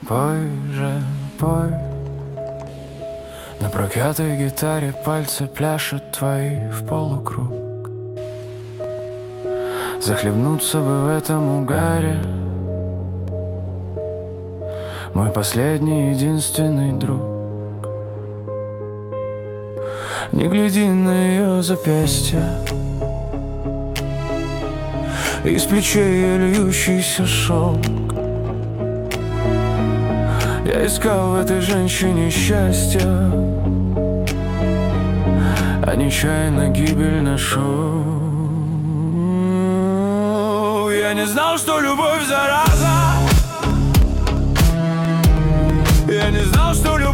Пой же, пой. На проклятой гитаре пальцы пляшут твои в полукруг. Захлебнуться бы в этом угаре, мой последний единственный друг. Не гляди на ее запястья, из плечей ее льющийся шелк. Я искал в этой женщине счастья, а нечаянно гибель нашел. Я не знал, что любовь зараза. Я не знал, что любовь